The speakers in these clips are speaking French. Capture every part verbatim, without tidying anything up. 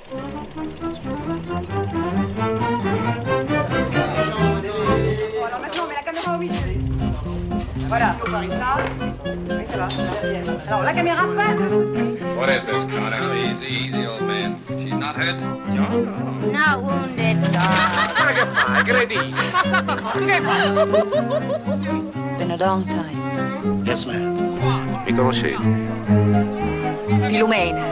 Alors maintenant, on met la caméra au milieu. Voilà, ça. Oui, ça va. Alors la caméra passe de l'autre côté. What is this, Connor? Easy, easy, old man. She's not hurt? No, no. Not wounded, sir. Ma che fai? Credi? Basta qua, tu che fai? It's been a long time. Yes, ma'am. Mi conoscete? Filumena.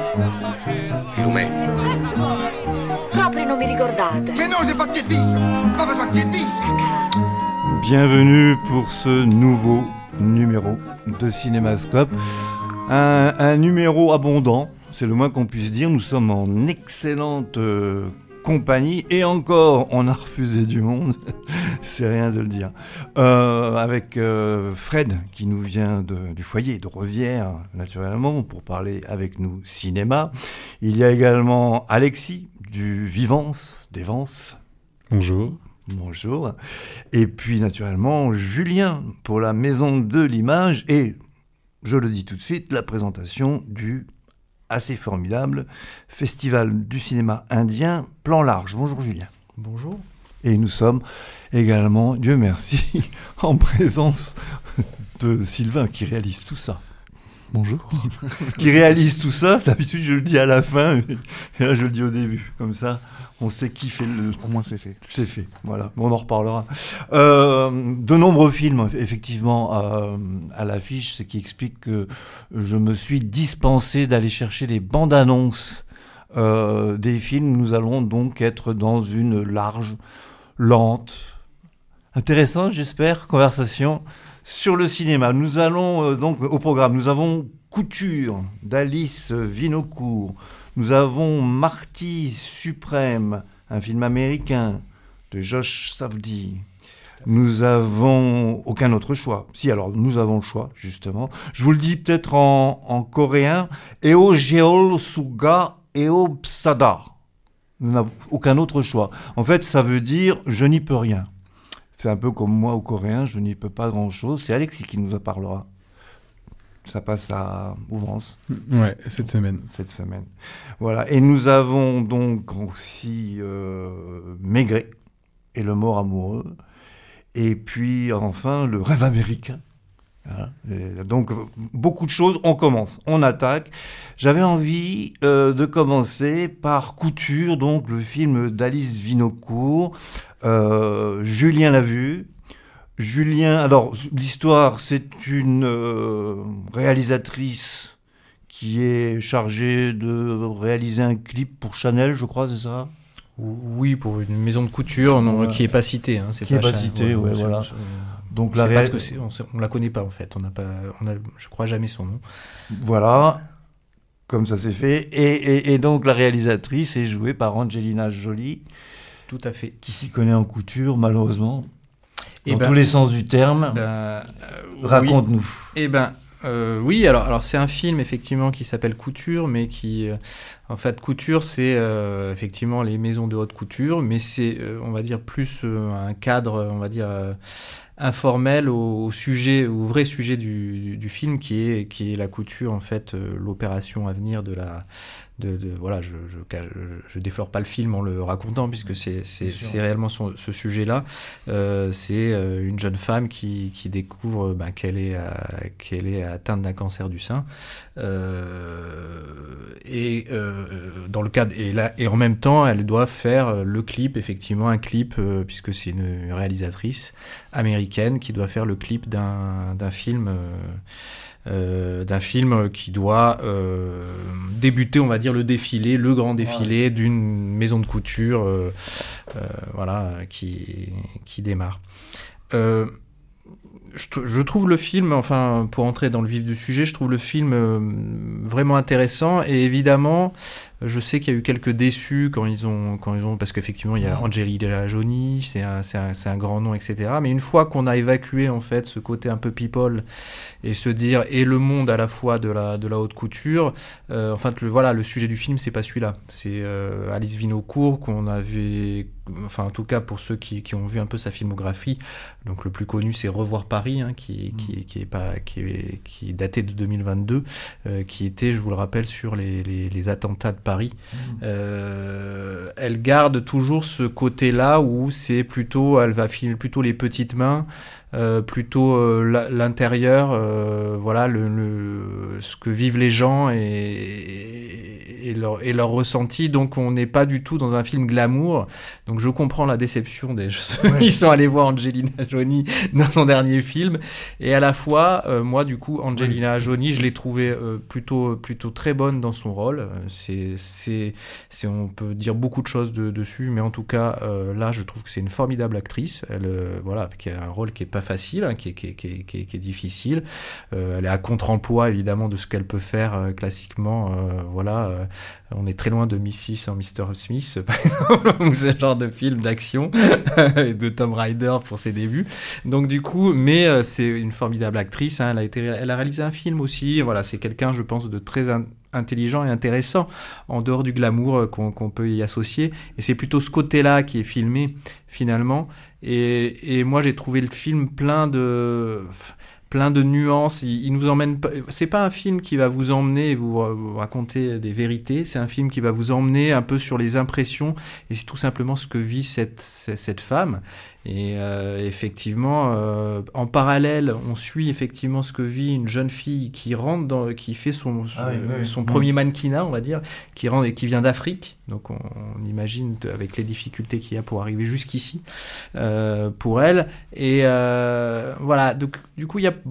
Filumena. Proprio non mi ricordate. Che non si fa chiedissimo? Come fa chiedissimo? Bienvenue pour ce nouveau numéro de Cinémascope. Un, un numéro abondant, c'est le moins qu'on puisse dire. Nous sommes en excellente euh, compagnie et encore, on a refusé du monde, c'est rien de le dire. Euh, avec euh, Fred qui nous vient de, du foyer de Rosières, naturellement, pour parler avec nous cinéma. Il y a également Alexis du Vivance, des Vances. Bonjour. Bonjour. Et puis, naturellement, Julien pour la Maison de l'Image et, je le dis tout de suite, la présentation du assez formidable Festival du cinéma indien Plan Large. Bonjour Julien. Bonjour. Et nous sommes également, Dieu merci, en présence de Sylvain qui réalise tout ça. Bonjour. Qui réalise tout ça, d'habitude je le dis à la fin, et là je le dis au début, comme ça on sait qui fait le... Au moins c'est fait. C'est fait, voilà, on en reparlera. Euh, de nombreux films, effectivement, euh, à l'affiche, ce qui explique que je me suis dispensé d'aller chercher les bandes annonces euh, des films. Nous allons donc être dans une large, lente, intéressante, j'espère, conversation sur le cinéma. Nous allons euh, donc au programme. Nous avons Couture d'Alice Vinocourt. Nous avons Marty Suprême, un film américain de Josh Safdie. Nous avons aucun autre choix. Si, alors nous avons le choix, justement. Je vous le dis peut-être en, en coréen. Eo Jeol Suga Eo Psada. Nous n'avons aucun autre choix. En fait, ça veut dire je n'y peux rien. C'est un peu comme moi au coréen, je n'y peux pas grand-chose. C'est Alexis qui nous en parlera. Ça passe à Ouvrance. Ouais, cette semaine. Cette semaine. Voilà. Et nous avons donc aussi euh, Maigret et Le Mort amoureux. Et puis enfin le Rêve américain. Voilà. Et donc beaucoup de choses. On commence, on attaque. J'avais envie euh, de commencer par Couture, donc le film d'Alice Vinocourt. Euh, Julien l'a vu. Julien, alors l'histoire, c'est une euh, réalisatrice qui est chargée de réaliser un clip pour Chanel, je crois, c'est ça ? Oui, pour une maison de couture non, ouais. Qui n'est pas citée. Hein, c'est qui n'est pas, pas citée, ouais, ouais, voilà. Donc la réal... parce que on ne la connaît pas en fait, on n'a pas, on a, je crois jamais son nom. Voilà, comme ça s'est fait. Et, et, et donc la réalisatrice est jouée par Angelina Jolie. Tout à fait. Qui s'y connaît en couture, malheureusement. Dans et ben, tous les sens du terme. Ben, euh, Raconte-nous. Oui. Eh ben, euh, oui, alors, alors c'est un film effectivement qui s'appelle Couture, mais qui, euh, en fait, Couture, c'est euh, effectivement les maisons de haute couture, mais c'est, euh, on va dire, plus euh, un cadre, on va dire, euh, informel au, au sujet, au vrai sujet du, du, du film, qui est, qui est la couture, en fait, euh, l'opération à venir de la... De, de, voilà, je, je, je, je déflore pas le film en le racontant puisque c'est, c'est, c'est réellement son, ce sujet-là. Euh, c'est euh, une jeune femme qui, qui découvre ben, qu'elle, est, euh, qu'elle est atteinte d'un cancer du sein. Euh, et euh, dans le cadre et là et en même temps, elle doit faire le clip, effectivement un clip euh, puisque c'est une réalisatrice américaine qui doit faire le clip d'un, d'un film. Euh, Euh, d'un film qui doit euh, débuter, on va dire, le défilé, le grand défilé ouais. d'une maison de couture euh, euh, voilà, qui, qui démarre. Euh, je, je trouve le film, enfin, pour entrer dans le vif du sujet, je trouve le film euh, vraiment intéressant et évidemment, je sais qu'il y a eu quelques déçus quand ils ont, quand ils ont, parce qu'effectivement il y a Angelina Jolie, c'est un, c'est un, c'est un grand nom, et cetera. Mais une fois qu'on a évacué en fait ce côté un peu people et se dire et le monde à la fois de la de la haute couture, euh, en fait le voilà le sujet du film c'est pas celui-là, c'est euh, Alice Vinocourt qu'on avait enfin en tout cas pour ceux qui, qui ont vu un peu sa filmographie, donc le plus connu c'est Revoir Paris, hein, qui, mmh. qui, qui est pas qui est, qui est daté de deux mille vingt-deux, euh, qui était, je vous le rappelle, sur les, les, les attentats de Paris. Mmh. Euh, elle garde toujours ce côté-là où c'est plutôt, elle va filmer plutôt les petites mains. Euh, plutôt euh, l'intérieur, euh, voilà le, le, ce que vivent les gens et, et, et, leur, et leur ressenti. Donc on n'est pas du tout dans un film glamour. Donc je comprends la déception des ceux ouais. qui sont allés voir Angelina Jolie dans son dernier film. Et à la fois, euh, moi du coup, Angelina oui. Jolie, je l'ai trouvée euh, plutôt, plutôt très bonne dans son rôle. C'est, c'est, c'est, on peut dire beaucoup de choses de, dessus, mais en tout cas, euh, là, je trouve que c'est une formidable actrice. Elle, euh, voilà, qui a un rôle qui est pas facile, hein, qui, est, qui, est, qui, est, qui, est, qui est difficile. Euh, elle est à contre-emploi évidemment de ce qu'elle peut faire euh, classiquement. Euh, voilà, euh, on est très loin de Missis en mister Smith, par exemple, ou ce genre de film d'action et de Tomb Raider pour ses débuts. Donc du coup, mais euh, c'est une formidable actrice. Hein, elle a été, elle a réalisé un film aussi. Voilà, c'est quelqu'un, je pense, de très in- intelligent et intéressant en dehors du glamour qu'on, qu'on peut y associer, et c'est plutôt ce côté-là qui est filmé finalement, et, et moi j'ai trouvé le film plein de plein de nuances. Il, il nous emmène pas, c'est pas un film qui va vous emmener et vous, vous raconter des vérités, c'est un film qui va vous emmener un peu sur les impressions, et c'est tout simplement ce que vit cette cette femme. Et euh, effectivement, euh, en parallèle, on suit effectivement ce que vit une jeune fille qui rentre dans, qui fait son son, ah oui, oui, son oui. premier mannequinat, on va dire, qui rentre et qui vient d'Afrique. Donc on, on imagine avec les difficultés qu'il y a pour arriver jusqu'ici euh, pour elle. Et euh, voilà. Donc du coup, il y a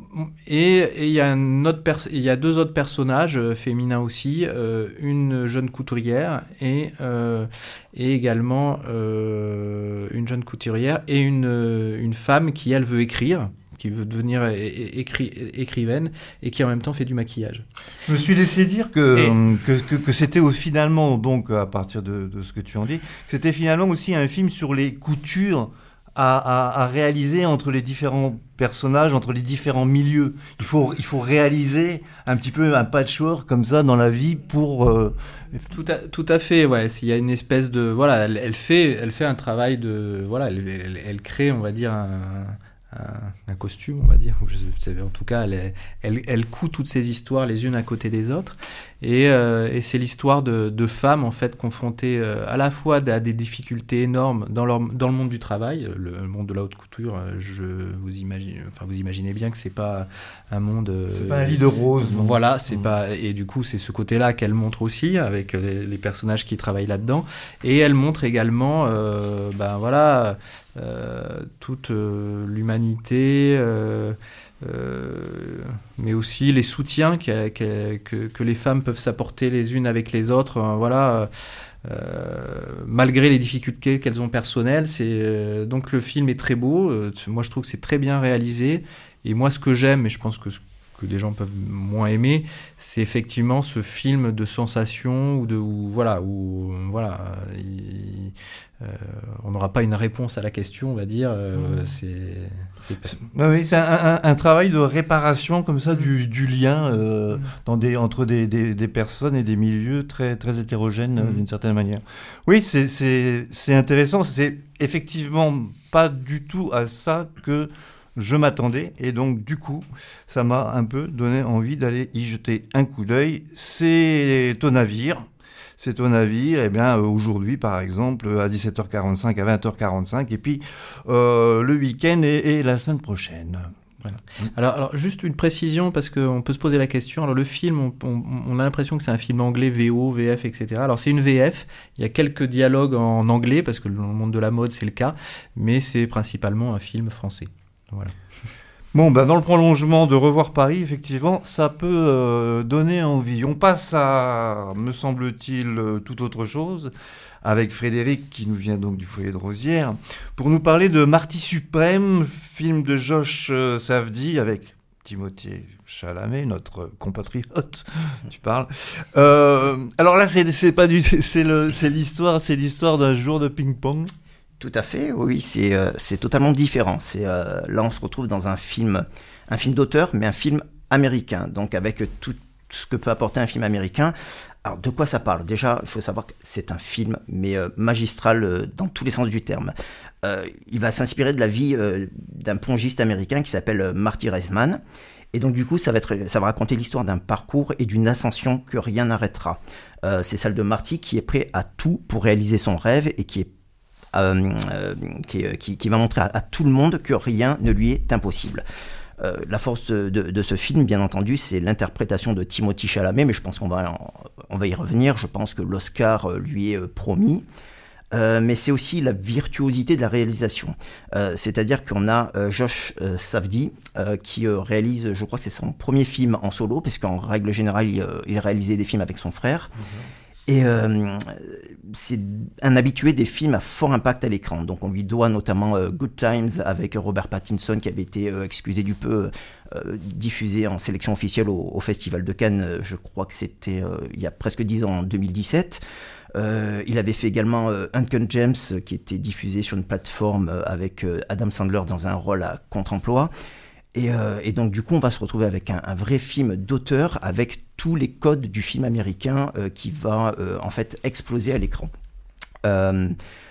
Et il y a un autre pers- il y a deux autres personnages euh, féminins aussi, euh, une jeune couturière et euh, et également euh, une jeune couturière et une une femme qui elle veut écrire, qui veut devenir é- écri- écrivaine et qui en même temps fait du maquillage. Je me suis laissé dire que et... que, que que c'était au, finalement, donc à partir de, de ce que tu en dis, que c'était finalement aussi un film sur les coutures À, à, à réaliser entre les différents personnages, entre les différents milieux. Il faut, il faut réaliser un petit peu un patchwork comme ça dans la vie pour... Euh... Tout, à, tout à fait, ouais. S'il y a une espèce de... Voilà, elle, elle, fait, elle fait un travail de... Voilà, elle, elle, elle crée, on va dire, un... un costume, on va dire. En tout cas, elle, elle, elle coud toutes ces histoires les unes à côté des autres. Et, euh, et c'est l'histoire de, de femmes, en fait, confrontées euh, à la fois à des difficultés énormes dans, leur, dans le monde du travail. Le monde de la haute couture, je vous imagine, enfin, vous imaginez bien que c'est pas un monde... Euh, c'est pas un lit de rose. Non. Voilà, c'est mmh. pas... Et du coup, c'est ce côté-là qu'elle montre aussi, avec les, les personnages qui travaillent là-dedans. Et elle montre également, euh, ben voilà... Euh, toute euh, l'humanité, euh, euh, mais aussi les soutiens qu'elle, qu'elle, que, que les femmes peuvent s'apporter les unes avec les autres. Euh, voilà, euh, malgré les difficultés qu'elles ont personnelles. C'est, euh, donc le film est très beau. Euh, moi, je trouve que c'est très bien réalisé. Et moi, ce que j'aime, et je pense que que des gens peuvent moins aimer, c'est effectivement ce film de sensation où de où, voilà où voilà il, euh, on n'aura pas une réponse à la question, on va dire. Euh, mmh. c'est, c'est... Oui, c'est un, un, un travail de réparation comme ça du, du lien euh, mmh. dans des entre des, des, des personnes et des milieux très très hétérogènes mmh. d'une certaine manière. Oui, c'est c'est c'est intéressant. C'est effectivement pas du tout à ça que je m'attendais, et donc du coup, ça m'a un peu donné envie d'aller y jeter un coup d'œil. C'est au navire, c'est au navire, et bien aujourd'hui par exemple, à dix-sept heures quarante-cinq, à vingt heures quarante-cinq, et puis euh, le week-end et, et la semaine prochaine. Voilà. Alors, alors, juste une précision, parce qu'on peut se poser la question. Alors, le film, on, on, on a l'impression que c'est un film anglais, V O, V F, et cetera. Alors, c'est une V F. Il y a quelques dialogues en anglais, parce que dans le monde de la mode, c'est le cas, mais c'est principalement un film français. Voilà. Bon, ben dans le prolongement de Revoir Paris, effectivement, ça peut euh, donner envie. On passe à, me semble-t-il, euh, toute autre chose, avec Frédéric, qui nous vient donc du foyer de Rosières, pour nous parler de Marty Suprême, film de Josh euh, Safdie, avec Timothée Chalamet, notre compatriote, tu parles. Euh, alors là, c'est, c'est pas du, c'est, le, c'est l'histoire, c'est l'histoire d'un jour de ping-pong. Tout à fait, oui, c'est, euh, c'est totalement différent. C'est, euh, là, on se retrouve dans un film, un film d'auteur, mais un film américain, donc avec tout ce que peut apporter un film américain, Alors, de quoi ça parle? Déjà, il faut savoir que c'est un film, mais euh, magistral euh, dans tous les sens du terme. Euh, il va s'inspirer de la vie euh, d'un plongiste américain qui s'appelle euh, Marty Reisman. Et donc, du coup, ça va, être, ça va raconter l'histoire d'un parcours et d'une ascension que rien n'arrêtera. Euh, c'est celle de Marty qui est prêt à tout pour réaliser son rêve et qui est Euh, euh, qui, qui, qui va montrer à, à tout le monde que rien ne lui est impossible. Euh, la force de, de, de ce film, bien entendu, c'est l'interprétation de Timothée Chalamet, mais je pense qu'on va, on va y revenir. Je pense que l'Oscar lui est promis. Euh, mais c'est aussi la virtuosité de la réalisation. Euh, c'est-à-dire qu'on a euh, Josh euh, Safdie euh, qui euh, réalise, je crois que c'est son premier film en solo, parce qu'en règle générale, il, euh, il réalisait des films avec son frère. Mm-hmm. Et euh, c'est un habitué des films à fort impact à l'écran. Donc on lui doit notamment euh, Good Times avec Robert Pattinson qui avait été, euh, excusez du peu, euh, diffusé en sélection officielle au, au Festival de Cannes. Je crois que c'était euh, il y a presque dix ans, en deux mille dix-sept. Euh, il avait fait également euh, Uncut Gems qui était diffusé sur une plateforme euh, avec euh, Adam Sandler dans un rôle à contre-emploi. Et, euh, et donc du coup on va se retrouver avec un, un vrai film d'auteur avec tous les codes du film américain euh, qui va euh, en fait exploser à l'écran. Euh,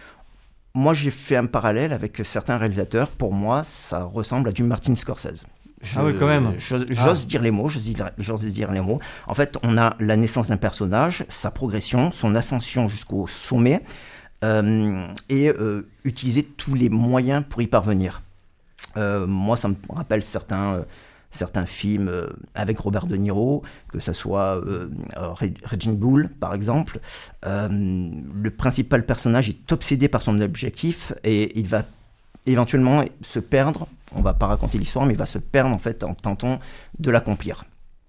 moi j'ai fait un parallèle avec certains réalisateurs. Pour moi ça ressemble à du Martin Scorsese. Je, ah oui quand même. J'ose, j'ose ah. dire les mots, j'ose dire, j'ose dire les mots. En fait on a la naissance d'un personnage, sa progression, son ascension jusqu'au sommet euh, et euh, utiliser tous les moyens pour y parvenir. Euh, moi, ça me rappelle certains, euh, certains films euh, avec Robert De Niro, que ce soit euh, Raging Bull, par exemple. Euh, le principal personnage est obsédé par son objectif et il va éventuellement se perdre. On ne va pas raconter l'histoire, mais il va se perdre en fait en tentant de l'accomplir.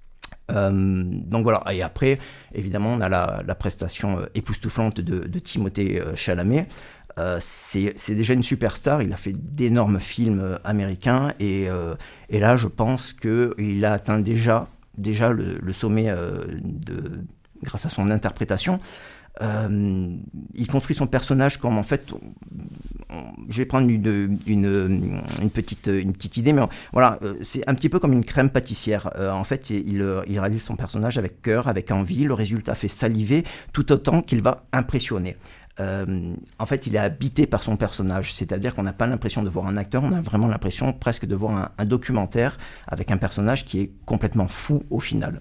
Euh, donc voilà, et après, évidemment, on a la, la prestation euh, époustouflante de, de Timothée euh, Chalamet. Euh, c'est, c'est déjà une superstar, il a fait d'énormes films euh, américains et, euh, et là je pense qu'il a atteint déjà, déjà le, le sommet euh, de, grâce à son interprétation. Euh, il construit son personnage comme en fait, on, on, je vais prendre une, une, une, petite, une petite idée, mais voilà, euh, c'est un petit peu comme une crème pâtissière. Euh, en fait, il, il réalise son personnage avec cœur, avec envie, le résultat fait saliver tout autant qu'il va impressionner. Euh, en fait, il est habité par son personnage, c'est-à-dire qu'on n'a pas l'impression de voir un acteur, on a vraiment l'impression presque de voir un, un documentaire avec un personnage qui est complètement fou au final.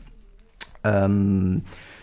Euh,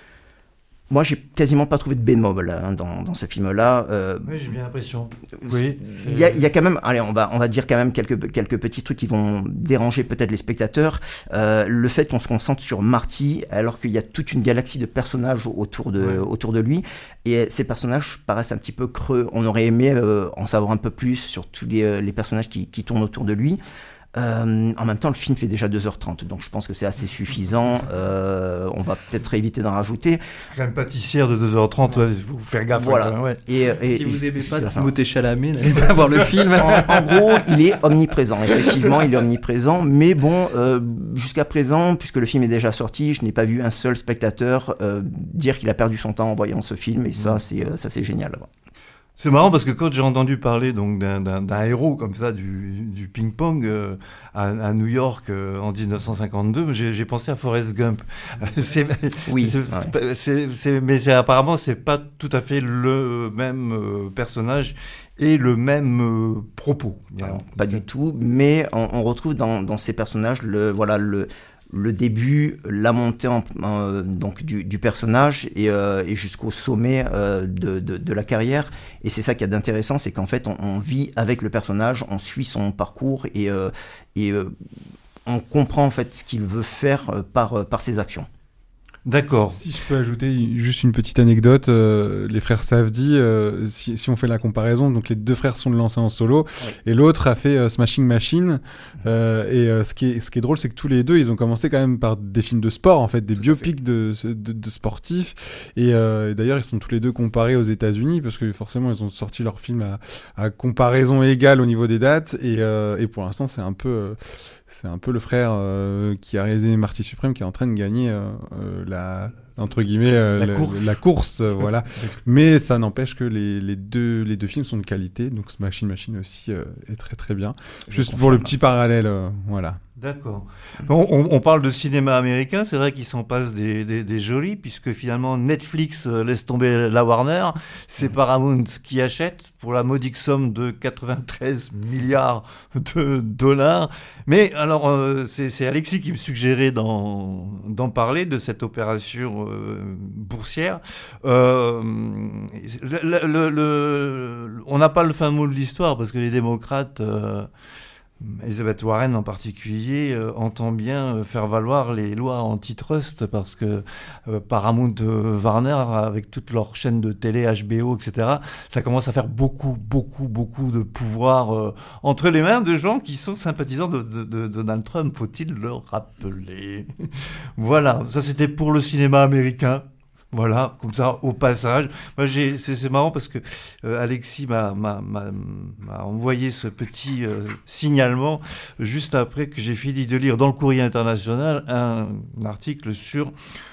Moi, j'ai quasiment pas trouvé de bémol hein, dans, dans ce film-là. Euh, oui, j'ai bien l'impression. Oui. Il y a, il y a quand même, allez, on va, on va dire quand même quelques, quelques petits trucs qui vont déranger peut-être les spectateurs. Euh, le fait qu'on se concentre sur Marty, alors qu'il y a toute une galaxie de personnages autour de, ouais. autour de lui, et ces personnages paraissent un petit peu creux. On aurait aimé euh, en savoir un peu plus sur tous les, les personnages qui, qui tournent autour de lui. Euh, en même temps, le film fait déjà deux heures trente, donc je pense que c'est assez suffisant. Euh, on va peut-être éviter d'en rajouter. Crème pâtissière de deux heures trente, il faut faire gaffe. Voilà. Hein, ouais. Et, et, si vous et, n'aimez pas Timothée Chalamet, n'allez pas voir le film. En, en gros, il est omniprésent. Effectivement, il est omniprésent. Mais bon, euh, jusqu'à présent, puisque le film est déjà sorti, je n'ai pas vu un seul spectateur euh, dire qu'il a perdu son temps en voyant ce film. Et ça, c'est, euh, ça, c'est génial. C'est marrant parce que quand j'ai entendu parler donc d'un, d'un, d'un héros comme ça du, du ping-pong euh, à, à New York euh, en dix-neuf cent cinquante-deux, j'ai, j'ai pensé à Forrest Gump. c'est, oui. C'est, ouais. c'est, c'est, mais c'est, apparemment, c'est pas tout à fait le même euh, personnage et le même euh, propos. Alors, pas du tout, mais on, on retrouve dans, dans ces personnages le voilà le le début, la montée en, euh, donc du, du personnage et, euh, et jusqu'au sommet euh, de, de, de la carrière. Et c'est ça qui est d'intéressant, c'est qu'en fait, on, on vit avec le personnage, on suit son parcours et, euh, et euh, on comprend en fait ce qu'il veut faire euh, par, euh, par ses actions. D'accord. Si je peux ajouter juste une petite anecdote, euh, les frères Safdie, euh, si, si on fait la comparaison, donc les deux frères sont lancés en solo, ouais. Et l'autre a fait euh, Smashing Machine. Euh, et euh, ce qui est ce qui est drôle, c'est que tous les deux, ils ont commencé quand même par des films de sport, en fait, des Tout biopics de, de de sportifs. Et, euh, et d'ailleurs, ils sont tous les deux comparés aux États-Unis parce que forcément, ils ont sorti leurs films à, à comparaison égale au niveau des dates. Et, euh, et pour l'instant, c'est un peu euh, c'est un peu le frère euh, qui a réalisé Marty Supreme qui est en train de gagner euh, euh, la entre guillemets euh, la, la course, la course euh, voilà. Mais ça n'empêche que les, les deux les deux films sont de qualité, donc Smashing Machine aussi euh, est très très bien. Je juste pour le petit parallèle euh, voilà. D'accord. On, on, on parle de cinéma américain, c'est vrai qu'ils s'en passent des, des, des jolis, puisque finalement Netflix euh, laisse tomber la Warner, c'est Paramount qui achète pour la modique somme de quatre-vingt-treize milliards de dollars. Mais alors, euh, c'est, c'est Alexis qui me suggérait d'en, d'en parler, de cette opération euh, boursière. Euh, le, le, le, on n'a pas le fin mot de l'histoire, parce que les démocrates... Euh, Elizabeth Warren en particulier euh, entend bien euh, faire valoir les lois antitrust parce que euh, Paramount euh, Warner, avec toutes leurs chaînes de télé, H B O, et cetera, ça commence à faire beaucoup, beaucoup, beaucoup de pouvoir euh, entre les mains de gens qui sont sympathisants de, de, de Donald Trump, faut-il le rappeler. Voilà, ça c'était pour le cinéma américain. Voilà, comme ça, au passage. Moi, j'ai, c'est, c'est marrant parce que euh, Alexis m'a, m'a, m'a, m'a envoyé ce petit euh, signalement juste après que j'ai fini de lire dans le Courrier International un, un article sur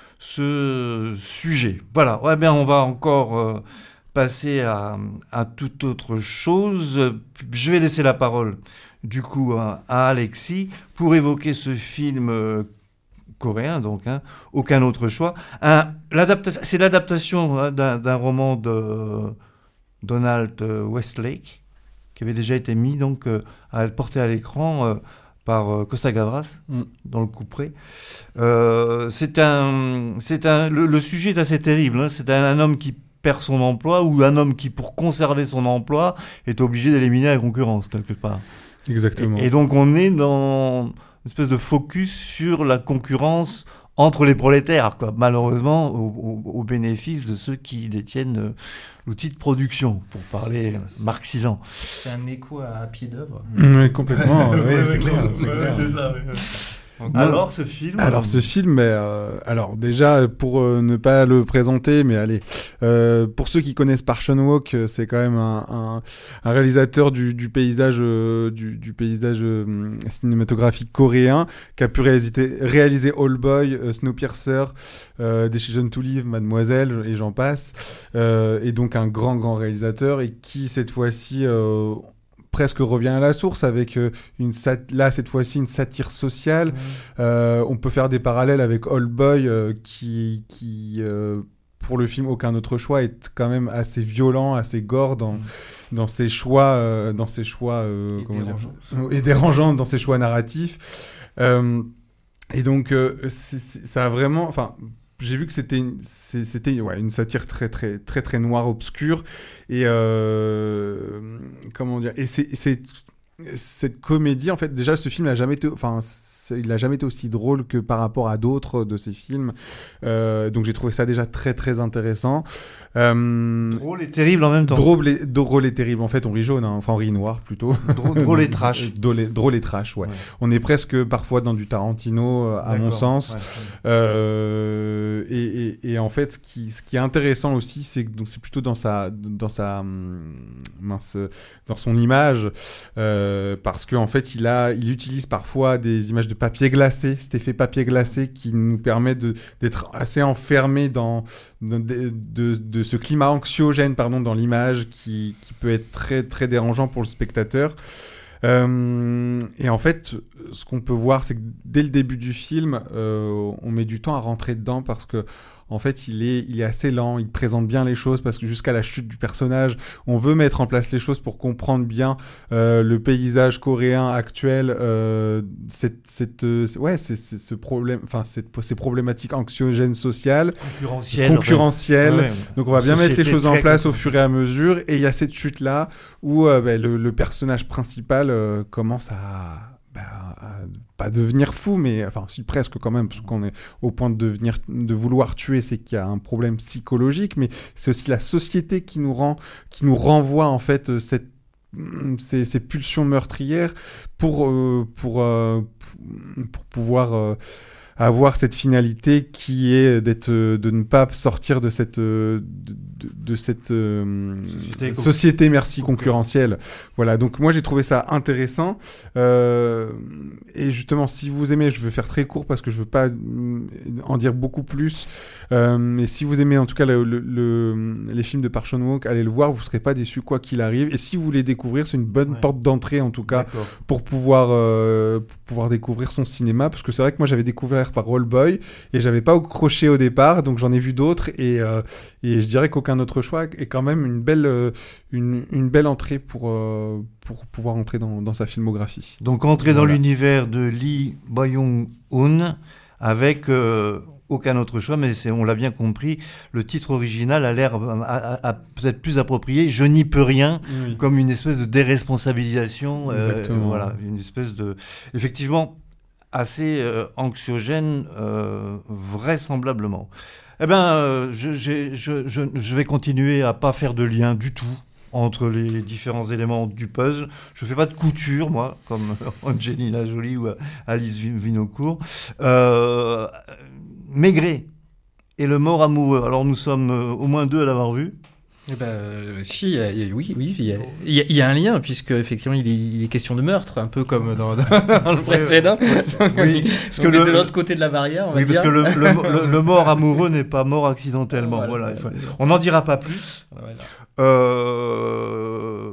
ce sujet. Voilà, ouais, bien, on va encore euh, passer à, à toute autre chose. Je vais laisser la parole, du coup, à, à Alexis pour évoquer ce film euh, coréen, donc, hein, aucun autre choix. Un, l'adaptation, c'est l'adaptation hein, d'un, d'un roman de Donald Westlake, qui avait déjà été mis, donc, euh, à porté à l'écran euh, par euh, Costa Gavras, mm. dans le couperet. Euh, c'est un, c'est un, le, le sujet est assez terrible. Hein, c'est un, un homme qui perd son emploi ou un homme qui, pour conserver son emploi, est obligé d'éliminer la concurrence, quelque part. Exactement. Et, et donc, on est dans... une espèce de focus sur la concurrence entre les prolétaires, quoi, malheureusement, au, au, au bénéfice de ceux qui détiennent euh, l'outil de production, pour parler c'est, marxisant. C'est un écho à, à pied d'œuvre. Oui, complètement, oui, c'est clair. C'est, ouais, clair. c'est ça, oui. Donc, alors ce film Alors ce film, euh, alors déjà pour euh, ne pas le présenter, mais allez, euh, pour ceux qui connaissent Park Chan-wook, c'est quand même un, un, un réalisateur du, du paysage, euh, du, du paysage euh, cinématographique coréen, qui a pu réaliser, réaliser All Boy, euh, Snowpiercer, euh, Decision to Live, Mademoiselle, et j'en passe, euh, et donc un grand grand réalisateur et qui cette fois-ci euh, presque revient à la source avec euh, une sat- là cette fois-ci une satire sociale. Mmh. Euh, on peut faire des parallèles avec Old Boy euh, qui qui euh, pour le film Aucun autre choix est quand même assez violent, assez gore dans mmh. dans ses choix euh, dans ses choix euh, et, comment dérangeant. dire, et dérangeant dans ses choix narratifs. Euh, et donc euh, c'est, c'est, ça a vraiment enfin j'ai vu que c'était une, c'est, c'était ouais, une satire très très très très noire, obscure et euh, comment dire et c'est, c'est cette comédie en fait déjà ce film n'a jamais été enfin il n'a jamais été aussi drôle que par rapport à d'autres de ses films. Euh, donc j'ai trouvé ça déjà très très intéressant. Euh, drôle et terrible en même temps. Drôle et, drôle et terrible. En fait, on rit jaune, hein. Enfin on rit noir plutôt. Drôle, drôle et trash. drôle, et, drôle et trash, ouais. ouais. On est presque parfois dans du Tarantino, euh, à D'accord. mon sens. Ouais. Euh, et, et, et en fait, ce qui, ce qui est intéressant aussi, c'est que donc, c'est plutôt dans sa, dans sa mince, dans son image, euh, parce qu'en fait, il a, il utilise parfois des images de papier glacé, cet effet papier glacé qui nous permet de, d'être assez enfermé dans, de, de, de, de ce climat anxiogène, pardon, dans l'image qui, qui peut être très, très dérangeant pour le spectateur. Euh, et en fait, ce qu'on peut voir, c'est que dès le début du film, euh, on met du temps à rentrer dedans parce que en fait, il est, il est assez lent, il présente bien les choses parce que jusqu'à la chute du personnage, on veut mettre en place les choses pour comprendre bien euh, le paysage coréen actuel, euh, cette, cette, euh, ouais, c'est, c'est ce problème, enfin, cette, ces problématiques anxiogènes sociales, concurrentielles. concurrentielles. Ouais. Ouais. Donc, on va bien Société mettre les choses en place com- au fur et à mesure. Et il y a cette chute-là où euh, bah, le, le personnage principal euh, commence à... Bah, à pas devenir fou, mais enfin si presque quand même, parce qu'on est au point de devenir, de vouloir tuer, c'est qu'il y a un problème psychologique, mais c'est aussi la société qui nous rend, qui nous renvoie en fait cette Ces, ces pulsions meurtrières pour euh, pour, euh, pour pouvoir euh, avoir cette finalité qui est d'être de ne pas sortir de cette de, de, de cette euh, Société, société, merci, concurrentielle. Voilà, donc moi j'ai trouvé ça intéressant. Euh, et justement, si vous aimez, je vais faire très court parce que je veux pas en dire beaucoup plus. Euh, mais si vous aimez en tout cas le, le, le, les films de Park Chan-wook, allez le voir, vous serez pas déçus quoi qu'il arrive. Et si vous voulez découvrir, c'est une bonne ouais. porte d'entrée en tout cas D'accord. pour pouvoir euh, pour pouvoir découvrir son cinéma, parce que c'est vrai que moi j'avais découvert par Rollboy et j'avais pas accroché au départ, donc j'en ai vu d'autres et euh, et je dirais qu'aucun autre choix est quand même une belle euh, une une belle entrée pour euh, pour pouvoir entrer dans dans sa filmographie. Donc entrer voilà. dans l'univers de Lee Byung-hun avec euh, aucun autre choix, mais c'est, on l'a bien compris, le titre original a l'air à, à, à peut-être plus approprié, Je n'y peux rien, oui. comme une espèce de déresponsabilisation, euh, voilà, une espèce de, effectivement, assez euh, anxiogène, euh, vraisemblablement. Eh ben, euh, je, je, je, je vais continuer à pas faire de lien du tout entre les différents éléments du puzzle. Je fais pas de couture, moi, comme Angelina Jolie ou Alice Vinocourt. Euh, Maigret et le mort amoureux. Alors nous sommes euh, au moins deux à l'avoir vu. Eh ben, euh, si, y a, y a, oui, oui, il y a, y, a, y a un lien puisque effectivement il est, il est question de meurtre, un peu comme dans, dans le précédent. Oui, parce que le, de l'autre côté de la barrière. On oui, va parce dire. que le, le, le, le mort amoureux n'est pas mort accidentellement. Voilà, voilà, voilà. Faut, on n'en dira pas plus. Voilà. Euh...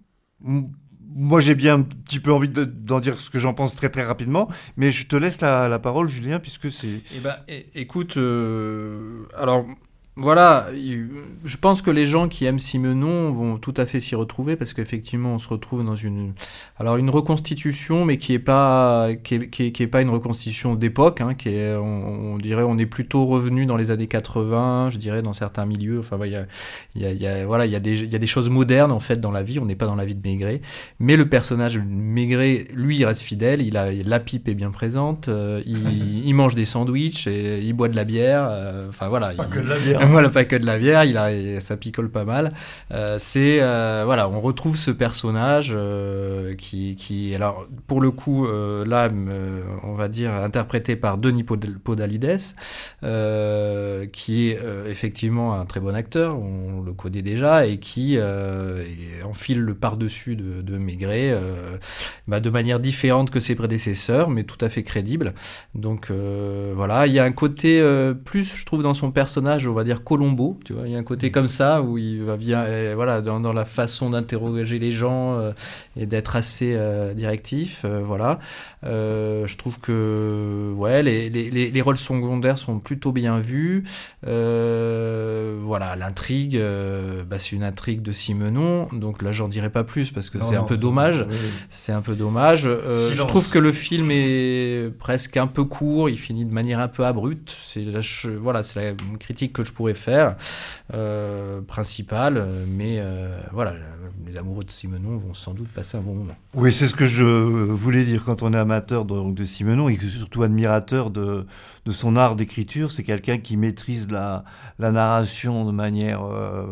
Moi, j'ai bien un petit peu envie de, d'en dire ce que j'en pense très très rapidement, mais je te laisse la, la parole, Julien, puisque c'est... Eh ben, é- écoute, euh, alors... Voilà, je pense que les gens qui aiment Simenon vont tout à fait s'y retrouver parce qu'effectivement on se retrouve dans une, alors une reconstitution, mais qui est pas, qui est, qui est, qui est pas une reconstitution d'époque, hein, qui est, on, on dirait, on est plutôt revenu dans les années quatre-vingts, je dirais dans certains milieux. Enfin, il y a, il y a, il y a, voilà, il y a des, il y a des choses modernes en fait dans la vie. On n'est pas dans la vie de Maigret, mais le personnage Maigret, lui, il reste fidèle. Il a, la pipe est bien présente. Euh, il, il mange des sandwichs et il boit de la bière. Euh, enfin voilà. Pas il, que de la bière. Voilà, pas que de la bière, il a, ça picole pas mal. Euh, c'est, euh, voilà, on retrouve ce personnage euh, qui, qui, alors, pour le coup, euh, là, euh, on va dire, interprété par Denis Podalides, euh, qui est euh, effectivement un très bon acteur, on le connaît déjà, et qui euh, et enfile le par-dessus de, de Maigret, euh, bah, de manière différente que ses prédécesseurs, mais tout à fait crédible. Donc, euh, voilà, il y a un côté euh, plus, je trouve, dans son personnage, on va dire, Colombo, tu vois, il y a un côté comme ça où il va bien, euh, voilà, dans, dans la façon d'interroger les gens euh, et d'être assez euh, directif, euh, voilà. Euh, je trouve que, ouais, les, les, les rôles secondaires sont plutôt bien vus. Euh, voilà, l'intrigue, euh, bah, c'est une intrigue de Simenon, donc là j'en dirai pas plus parce que non, c'est non, un peu c'est dommage. Oui. C'est un peu dommage. Euh, je trouve que le film est presque un peu court, il finit de manière un peu abrupte. C'est la, voilà, c'est la critique que je pourrais faire euh, principale, mais euh, voilà, les amoureux de Simenon vont sans doute passer un bon moment. Oui, c'est ce que je voulais dire. Quand on est amateur de, de Simenon et surtout admirateur de, de son art d'écriture, c'est quelqu'un qui maîtrise la, la narration de manière euh,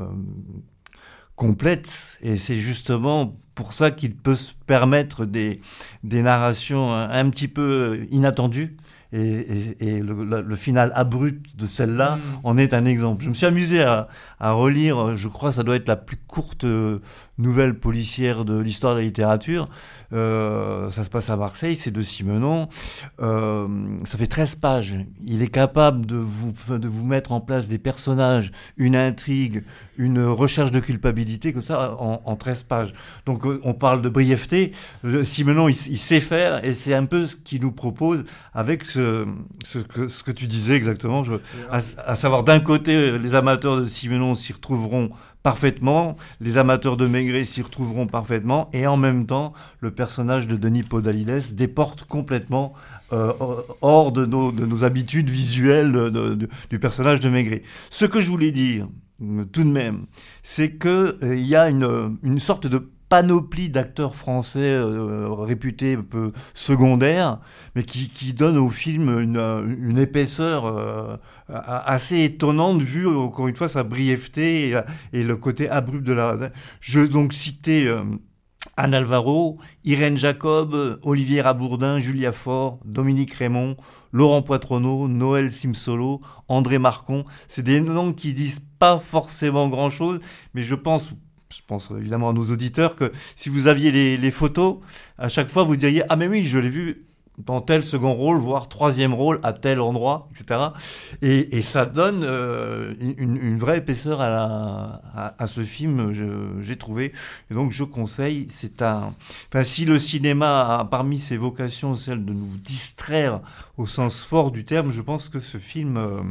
complète, et c'est justement pour ça qu'il peut se permettre des, des narrations un, un petit peu inattendues. Et, et, et le, le, le final abrupt de celle-là mmh. en est un exemple. Je me suis amusé à, à relire, je crois que ça doit être la plus courte euh, nouvelle policière de l'histoire de la littérature. Euh, ça se passe à Marseille, c'est de Simenon. Euh, ça fait treize pages. Il est capable de vous, de vous mettre en place des personnages, une intrigue, une recherche de culpabilité, comme ça, en, en treize pages. Donc on parle de brièveté. Simenon, il, il sait faire, et c'est un peu ce qu'il nous propose avec ce Ce que, ce que tu disais exactement, je, à, à savoir d'un côté les amateurs de Simenon s'y retrouveront parfaitement, les amateurs de Maigret s'y retrouveront parfaitement, et en même temps le personnage de Denis Podalides déporte complètement euh, hors de nos, de nos habitudes visuelles de, de, de, du personnage de Maigret. Ce que je voulais dire tout de même, c'est qu'il euh, y a une, une sorte de panoplie d'acteurs français euh, réputés un peu secondaires, mais qui, qui donnent au film une, une épaisseur euh, assez étonnante, vu encore une fois sa brièveté et, et le côté abrupt de la... Je vais donc citer euh, Anne Alvaro, Irène Jacob, Olivier Rabourdin, Julia Faure, Dominique Raymond, Laurent Poitronneau, Noël Simsolo, André Marcon. C'est des noms qui disent pas forcément grand-chose, mais je pense, je pense évidemment à nos auditeurs, que si vous aviez les, les photos, à chaque fois vous diriez « Ah mais oui, je l'ai vu dans tel second rôle, voire troisième rôle, à tel endroit, et cetera » Et, et ça donne euh, une, une vraie épaisseur à, la, à, à ce film, je, j'ai trouvé. Et donc je conseille, c'est un... Enfin, si le cinéma a parmi ses vocations celle de nous distraire au sens fort du terme, je pense que ce film euh,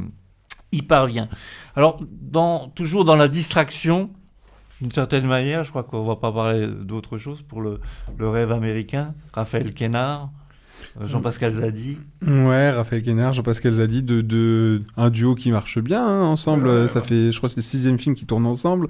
y parvient. Alors, dans, toujours dans la distraction, d'une certaine manière, je crois qu'on ne va pas parler d'autre chose pour le, le rêve américain, Raphaël Quénard, Jean-Pascal Zadi. Ouais, Raphaël Quénard, Jean-Pascal Zadi, de, de, un duo qui marche bien hein, ensemble. Ouais, ouais, ça ouais. fait, je crois que c'est le sixième film qu'ils tournent ensemble.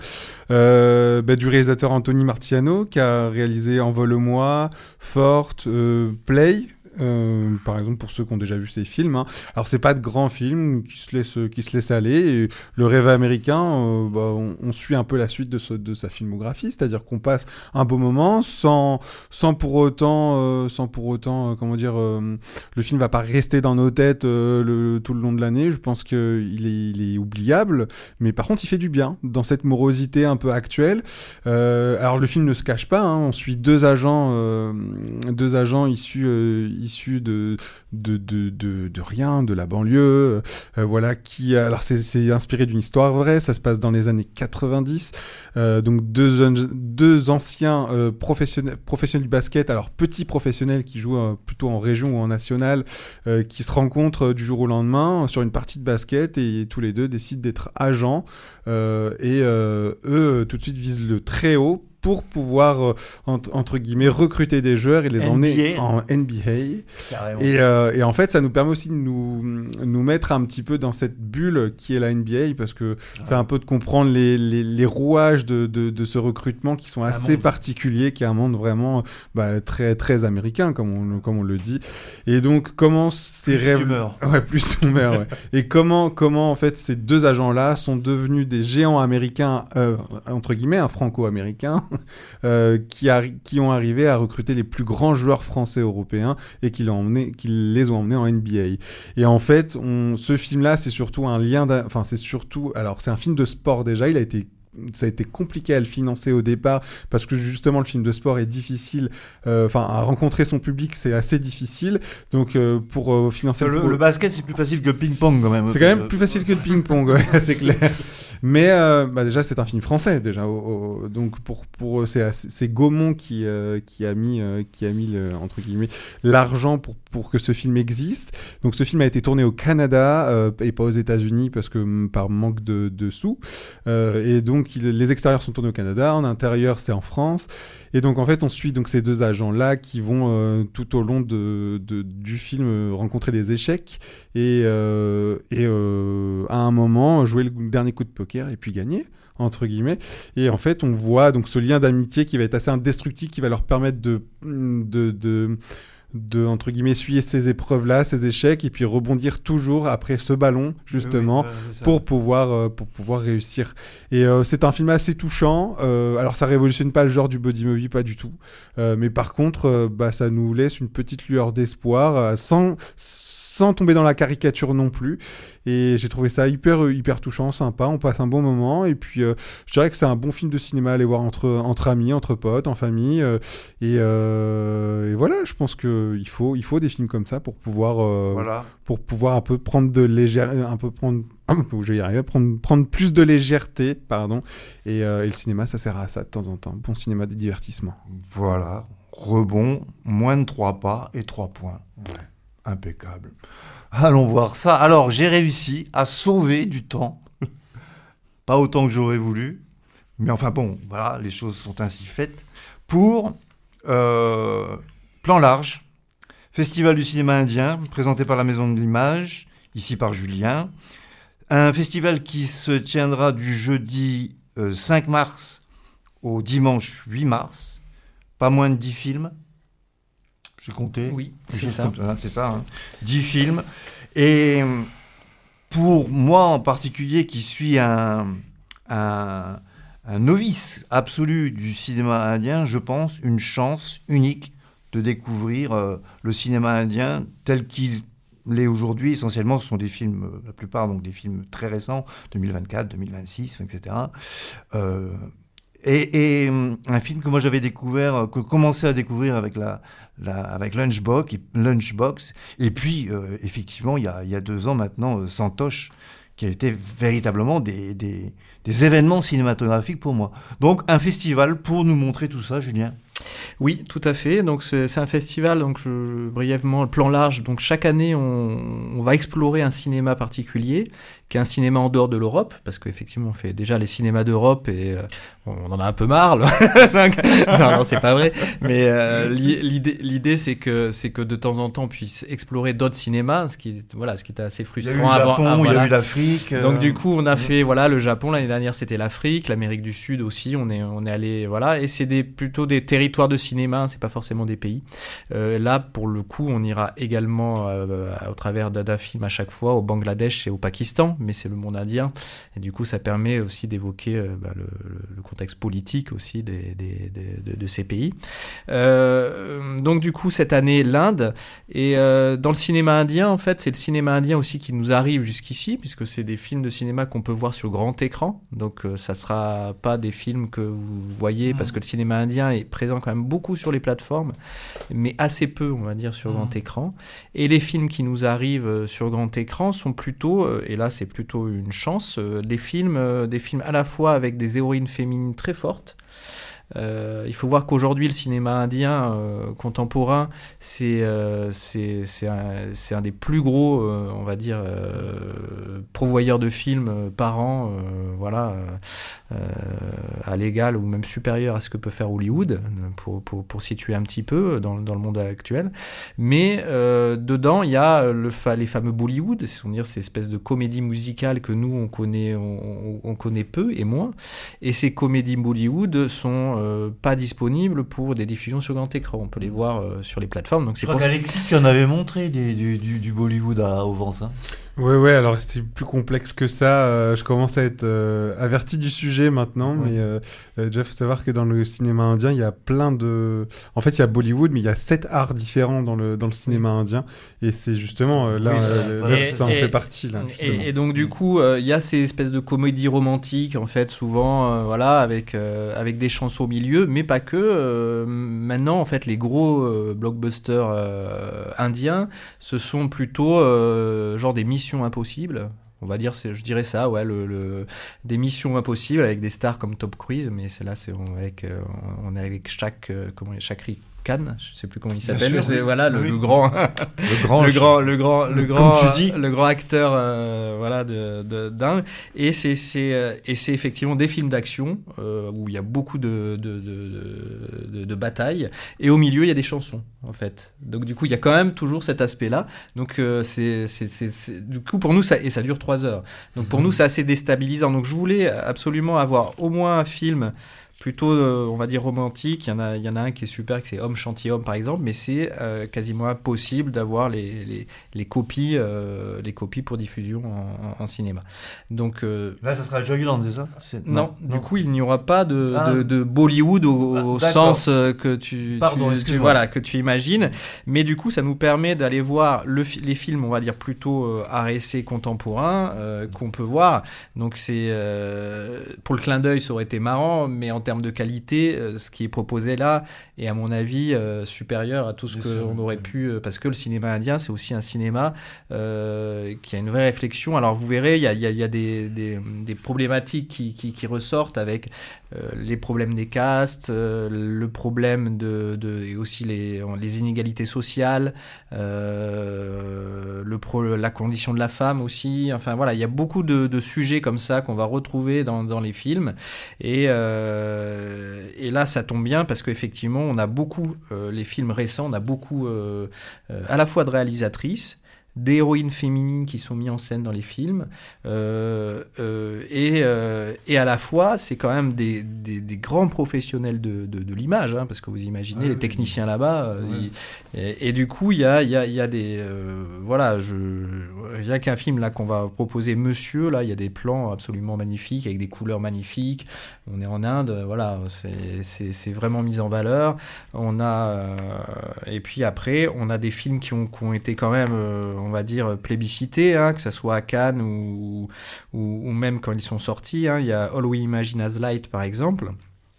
Euh, bah, du réalisateur Anthony Marciano, qui a réalisé Envole-moi, Forte, euh, Play. Euh, par exemple pour ceux qui ont déjà vu ces films hein. Alors c'est pas de grands films qui se laissent qui se laissent aller et le rêve américain euh, bah, on, on suit un peu la suite de, ce, de sa filmographie, c'est-à-dire qu'on passe un beau moment sans sans pour autant euh, sans pour autant euh, comment dire euh, le film va pas rester dans nos têtes euh, le, tout le long de l'année. Je pense que il est il est oubliable, mais par contre il fait du bien dans cette morosité un peu actuelle. Euh, alors le film ne se cache pas hein, on suit deux agents euh, deux agents issus euh, issu de de, de de de rien, de la banlieue, euh, voilà qui alors c'est c'est inspiré d'une histoire vraie, ça se passe dans les années quatre-vingt-dix, euh, donc deux deux anciens euh, professionnels professionnels du basket, alors petits professionnels qui jouent euh, plutôt en région ou en national, euh, qui se rencontrent du jour au lendemain sur une partie de basket et tous les deux décident d'être agents euh, et euh, eux tout de suite visent le très haut pour pouvoir, euh, entre, entre guillemets, recruter des joueurs et les N B A. emmener en N B A. Et, euh, et en fait, ça nous permet aussi de nous, nous mettre un petit peu dans cette bulle qui est la N B A, parce que ah. c'est un peu de comprendre les, les, les rouages de, de, de ce recrutement qui sont assez particuliers, qui est un monde vraiment bah, très, très américain, comme on, comme on le dit. Et donc, comment ces plus rêves... Tumeur. Ouais, plus tumeur, ouais. Et comment, comment, en fait, ces deux agents-là sont devenus des géants américains, euh, entre guillemets, un franco-américain, Euh, qui, a, qui ont arrivé à recruter les plus grands joueurs français européens et qui, l'ont emmené, qui les ont emmenés en N B A. Et en fait, on, ce film-là, c'est surtout un lien... Enfin, c'est surtout... Alors, c'est un film de sport déjà. Il a été... Ça a été compliqué à le financer au départ parce que justement le film de sport est difficile, enfin euh, à rencontrer son public c'est assez difficile, donc euh, pour euh, financer le, le, le basket c'est plus facile que le ping-pong quand même. C'est quand même plus facile que le ping-pong, ouais, c'est clair. Mais euh, bah déjà c'est un film français déjà, au, au, donc pour pour c'est c'est Gaumont qui euh, qui a mis euh, qui a mis le, entre guillemets l'argent pour pour que ce film existe. Donc ce film a été tourné au Canada euh, et pas aux États-Unis parce que par manque de de sous, euh, et donc il, les extérieurs sont tournés au Canada, en intérieur c'est en France. Et donc en fait on suit donc ces deux agents là qui vont euh, tout au long de, de du film euh, rencontrer des échecs et euh, et euh, à un moment jouer le dernier coup de poker et puis gagner entre guillemets. Et en fait on voit donc ce lien d'amitié qui va être assez indestructible, qui va leur permettre de de, de de entre guillemets essuyer ces épreuves là, ces échecs, et puis rebondir toujours après ce ballon justement, oui, oui, pour pouvoir euh, pour pouvoir réussir. Et euh, c'est un film assez touchant. Euh, alors ça révolutionne pas le genre du body movie, pas du tout, euh, mais par contre euh, bah ça nous laisse une petite lueur d'espoir euh, sans sans tomber dans la caricature non plus. Et j'ai trouvé ça hyper hyper touchant, sympa, on passe un bon moment. Et puis euh, je dirais que c'est un bon film de cinéma à aller voir entre entre amis, entre potes, en famille. Euh, et, euh, et voilà, je pense que il faut il faut des films comme ça pour pouvoir euh, voilà. pour pouvoir un peu prendre de légèreté, un peu prendre je vais y arriver, prendre prendre plus de légèreté, pardon. Et, euh, et le cinéma, ça sert à ça de temps en temps. Bon cinéma de divertissement. Voilà, rebond, moins de trois pas et trois points. Ouais. Impeccable. Allons voir ça. Alors, j'ai réussi à sauver du temps. Pas autant que j'aurais voulu. Mais enfin bon, voilà, les choses sont ainsi faites. Pour euh, Plan Large, Festival du cinéma indien, présenté par la Maison de l'Image, ici par Julien. Un festival qui se tiendra du jeudi euh, cinq mars au dimanche huit mars. Pas moins de dix films. J'ai compté. Oui, c'est ça. ça. C'est ça, hein. dix films. Et pour moi en particulier, qui suis un, un, un novice absolu du cinéma indien, je pense, une chance unique de découvrir euh, le cinéma indien tel qu'il l'est aujourd'hui. Essentiellement, ce sont des films, euh, la plupart donc des films très récents, deux mille vingt-quatre, deux mille vingt-six, et cetera. Euh, et, et un film que moi j'avais découvert, que commençais à découvrir avec la, la avec Lunchbox, et, Lunchbox, et puis euh, effectivement il y a, il y a deux ans maintenant, euh, Santosh, qui a été véritablement des, des, des événements cinématographiques pour moi. Donc un festival pour nous montrer tout ça, Julien. Oui, tout à fait. Donc c'est, c'est un festival, donc je, je- brièvement, le plan large. Donc chaque année, on, on va explorer un cinéma particulier, qui est un cinéma en dehors de l'Europe, parce qu'effectivement, on fait déjà les cinémas d'Europe et euh, on en a un peu marre. Là. Donc, non, non, c'est pas vrai. Mais euh, l'i- l'idée, l'idée, c'est que c'est que de temps en temps, on puisse explorer d'autres cinémas, ce qui, voilà, ce qui était assez Il y a frustrant eu le avant. Japon, ah, il y voilà. a eu l'Afrique. euh, Donc du coup, on a fait voilà le Japon, l'année dernière c'était l'Afrique, l'Amérique du Sud aussi. On est on est allé voilà et c'est des plutôt des territoires de cinéma, c'est pas forcément des pays. Euh, là pour le coup, on ira également euh, au travers d'un d'un film à chaque fois au Bangladesh et au Pakistan, mais c'est le monde indien et du coup ça permet aussi d'évoquer euh, bah, le, le- le contexte politique aussi des, des, des- de, de ces pays. Euh, donc du coup cette année l'Inde et euh, dans le cinéma indien en fait c'est le cinéma indien aussi qui nous arrive jusqu'ici puisque c'est des films de cinéma qu'on peut voir sur grand écran donc euh, ça sera pas des films que vous voyez parce que le cinéma indien est présent quand même beaucoup sur les plateformes mais assez peu on va dire sur grand écran et les films qui nous arrivent euh, sur grand écran sont plutôt euh, et là c'est plutôt une chance euh, des films euh, des films à la fois avec des héroïnes féminines très fortes. Euh, il faut voir qu'aujourd'hui le cinéma indien euh, contemporain c'est euh, c'est c'est un, c'est un des plus gros euh, on va dire euh, pourvoyeurs de films euh, par an euh, voilà euh, à l'égal ou même supérieur à ce que peut faire Hollywood euh, pour pour pour situer un petit peu dans dans le monde actuel mais euh, dedans il y a le fa- les fameux Bollywood c'est-à-dire ces espèces de comédies musicales que nous on connaît on, on, on connaît peu et moins et ces comédies Bollywood sont euh, pas disponibles pour des diffusions sur grand écran. On peut les voir euh, sur les plateformes. Donc Je c'est crois pour ça- qu'Alexis, tu en avais montré des, du, du, du Bollywood à, au Vence. Hein. Ouais, ouais, alors c'est plus complexe que ça. Euh, je commence à être euh, averti du sujet maintenant, Ouais. mais euh, euh, déjà, faut savoir que dans le cinéma indien, il y a plein de... En fait, il y a Bollywood, mais il y a sept arts différents dans le, dans le cinéma indien, et c'est justement euh, là, Oui, euh, voilà. là, Et- ça en et- fait partie, là, justement. Et, et donc du coup, euh, il y a ces espèces de comédies romantiques en fait, souvent, euh, voilà, avec euh, avec des chansons au milieu, mais pas que. Euh, maintenant, en fait, les gros euh, blockbusters euh, indiens, ce sont plutôt euh, genre des missions impossibles. On va dire, c'est, je dirais ça, ouais, le, le, des missions impossibles avec des stars comme Tom Cruise, mais c'est là, c'est on, avec, euh, on est avec chaque, euh, comment, Chakri Khan, je sais plus comment il s'appelle, sûr, c'est, oui. voilà, le, Oui. le grand, Le grand. le grand, le grand, le Comme grand, tu dis. le grand acteur, euh, voilà, de, de d'Inde. Et c'est, c'est, euh, et c'est effectivement des films d'action euh, où il y a beaucoup de de, de, de, de batailles. Et au milieu, il y a des chansons, en fait. Donc du coup, il y a quand même toujours cet aspect-là. Donc euh, c'est, c'est, c'est, c'est, du coup pour nous ça et ça dure trois heures. Donc pour nous, c'est assez déstabilisant. Donc je voulais absolument avoir au moins un film plutôt, euh, on va dire, romantique. Il y en a, il y en a un qui est super, qui c'est Homme Chantier Homme, par exemple, mais c'est euh, quasiment impossible d'avoir les, les, les copies, euh, les copies pour diffusion en, en, en cinéma. Donc, euh, Là, ça sera Joyland, c'est ça c'est... non, du coup, il n'y aura pas de, Ah. de, de Bollywood au, Ah, au d'accord. sens euh, que tu, Pardon, tu, tu- excuse-moi. voilà, que tu imagines. Mais du coup, ça nous permet d'aller voir le, fi- les films, on va dire plutôt euh, art essai contemporain euh, qu'on peut voir. Donc, c'est euh, pour le clin d'œil, ça aurait été marrant, mais en termes de qualité, euh, ce qui est proposé là est à mon avis euh, supérieur à tout ce Bien sûr, qu'on aurait oui. pu, euh, parce que le cinéma indien, c'est aussi un cinéma euh, qui a une vraie réflexion. Alors vous verrez, il y a, il y a, il y a des, des, des problématiques qui, qui, qui ressortent avec euh, les problèmes des castes, euh, le problème de, de et aussi les, les inégalités sociales, euh, le pro, la condition de la femme aussi. Enfin voilà, il y a beaucoup de, de sujets comme ça qu'on va retrouver dans, dans les films. Et, euh, et là, ça tombe bien parce qu'effectivement, on a beaucoup, euh, les films récents, on a beaucoup euh, euh, à la fois de réalisatrices, des héroïnes féminines qui sont mises en scène dans les films, euh, euh, et, euh, et à la fois, c'est quand même des, des, des grands professionnels de, de, de l'image, hein, parce que vous imaginez ah, les oui, techniciens oui. là-bas, euh, ouais. ils, et, et du coup, il y a, y, a, y a des... Euh, voilà, je, rien qu'un film là qu'on va proposer, Monsieur, là, il y a des plans absolument magnifiques, avec des couleurs magnifiques, on est en Inde, voilà, c'est, c'est, c'est vraiment mis en valeur, on a... Euh, et puis après, on a des films qui ont, qui ont été quand même, euh, on va dire, plébiscités, hein, que ça soit à Cannes ou, ou, ou même quand ils sont sortis, hein. Il y a All We Imagine As Light, par exemple,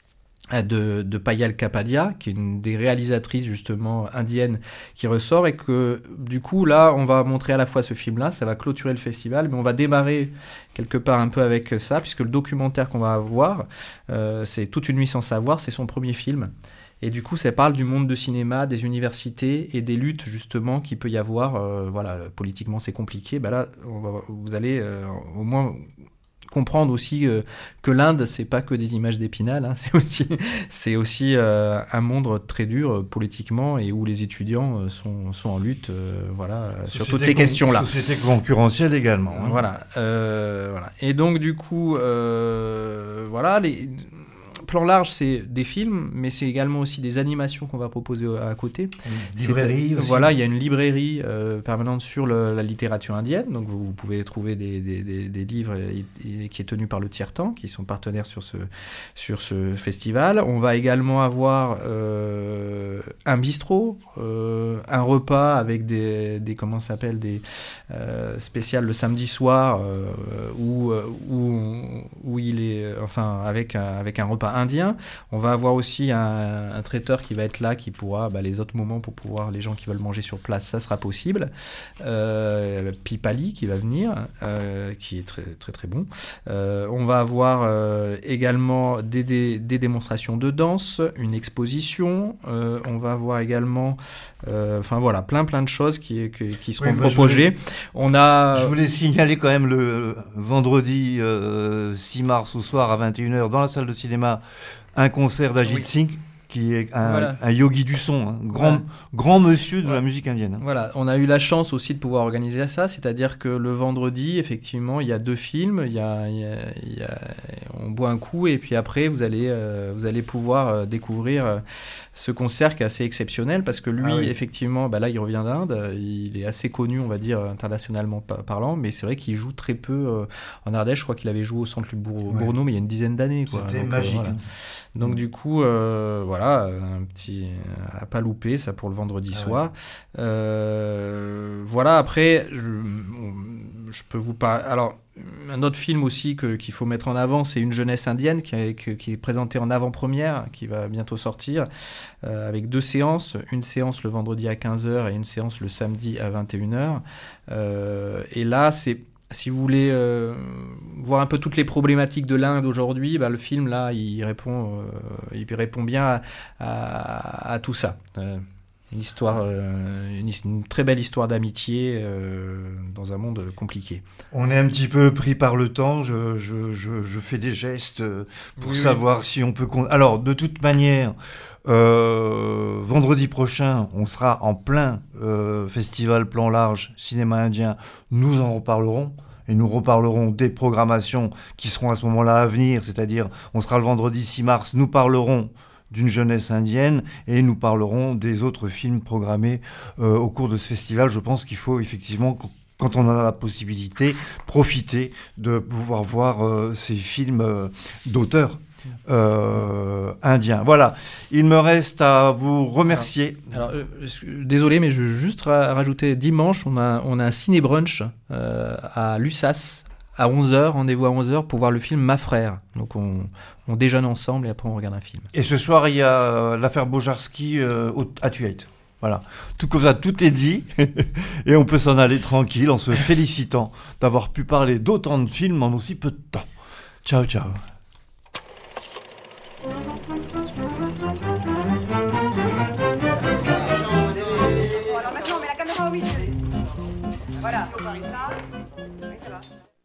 de, de Payal Kapadia, qui est une des réalisatrices justement indiennes qui ressort, et que du coup là on va montrer à la fois ce film-là, ça va clôturer le festival, mais on va démarrer quelque part un peu avec ça, puisque le documentaire qu'on va avoir, euh, c'est Toute une nuit sans savoir, c'est son premier film. Et du coup, ça parle du monde de cinéma, des universités et des luttes justement qu'il peut y avoir. Euh, voilà, politiquement c'est compliqué. Bah là, on va, vous allez euh, au moins comprendre aussi euh, que l'Inde, c'est pas que des images d'Épinal, hein, c'est aussi, c'est aussi euh, un monde très dur euh, politiquement, et où les étudiants euh, sont, sont en lutte, euh, voilà, société sur toutes ces con- questions-là. Société concurrentielle également. Hein. Voilà, euh, voilà. Et donc du coup, euh, voilà, les Plan Large, c'est des films, mais c'est également aussi des animations qu'on va proposer à côté. Une librairie aussi. Voilà, il y a une librairie euh, permanente sur le, la littérature indienne, donc vous, vous pouvez trouver des, des, des, des livres et, et, qui est tenu par le Tiers-Temps, qui sont partenaires sur ce, sur ce festival. On va également avoir euh, un bistrot, euh, un repas avec des, des comment ça s'appelle, des euh, spéciales le samedi soir, euh, où, où, où il est, enfin, avec un, avec un repas indien. On va avoir aussi un, un traiteur qui va être là, qui pourra, bah, les autres moments pour pouvoir, les gens qui veulent manger sur place, ça sera possible. Euh, Pipali qui va venir, euh, qui est très très très bon. Euh, on va avoir euh, également des, des, des démonstrations de danse, une exposition. Euh, on va avoir également, euh, enfin voilà, plein plein de choses qui qui, qui seront oui, proposées. Voulais, on a. Je voulais signaler quand même le vendredi euh, six mars au soir à vingt et une heures dans la salle de cinéma, un concert d'Ajit oui. Singh, qui est un, voilà. un yogi du son, un grand, voilà. grand monsieur de voilà. la musique indienne. Voilà, on a eu la chance aussi de pouvoir organiser ça, c'est-à-dire que le vendredi, effectivement, il y a deux films, il y a, il y a, il y a, on boit un coup, et puis après, vous allez, euh, vous allez pouvoir euh, découvrir euh, ce concert qui est assez exceptionnel, parce que lui, ah oui. effectivement, bah là, il revient d'Inde, il est assez connu, on va dire, internationalement parlant, mais c'est vrai qu'il joue très peu euh, en Ardèche. Je crois qu'il avait joué au Centre Luc Bourneau, ouais. mais il y a une dizaine d'années. Quoi. C'était Donc, magique. Euh, voilà. Donc, mmh. du coup, euh, voilà, un petit à pas louper, ça pour le vendredi ah soir. Ouais. Euh, voilà, après, je, je peux vous parler. Alors, un autre film aussi que, qu'il faut mettre en avant, c'est Une jeunesse indienne, qui est, qui est présenté en avant-première, qui va bientôt sortir, euh, avec deux séances. Une séance le vendredi à quinze heures et une séance le samedi à vingt et une heures. Euh, et là, c'est si vous voulez euh, voir un peu toutes les problématiques de l'Inde aujourd'hui, bah, le film là, il répond, euh, il répond bien à, à, à tout ça. Euh, une histoire, euh, une, une très belle histoire d'amitié euh, dans un monde compliqué. On est un petit peu pris par le temps. Je, je, je, je fais des gestes pour oui, savoir oui. si on peut. Con... Alors, de toute manière. Euh, vendredi prochain, on sera en plein euh, festival Plan Large, cinéma indien. Nous en reparlerons et nous reparlerons des programmations qui seront à ce moment-là à venir. C'est-à-dire, on sera le vendredi six mars, nous parlerons d'une jeunesse indienne et nous parlerons des autres films programmés euh, au cours de ce festival. Je pense qu'il faut effectivement, quand on en a la possibilité, profiter de pouvoir voir euh, ces films euh, d'auteurs. Euh, indien. Voilà, il me reste à vous remercier. Alors, alors euh, désolé, mais je veux juste ra- rajouter, dimanche, on a, on a un ciné-brunch euh, à L'U S A S à onze heures, rendez-vous à onze heures pour voir le film Ma Frère. Donc on, on déjeune ensemble et après on regarde un film. Et ce soir, il y a l'affaire Bojarski euh, à Tuaït. Voilà, tout comme ça, tout est dit et on peut s'en aller tranquille en se félicitant d'avoir pu parler d'autant de films en aussi peu de temps. Ciao, ciao. Bon, alors maintenant, on met la caméra au milieu. Voilà.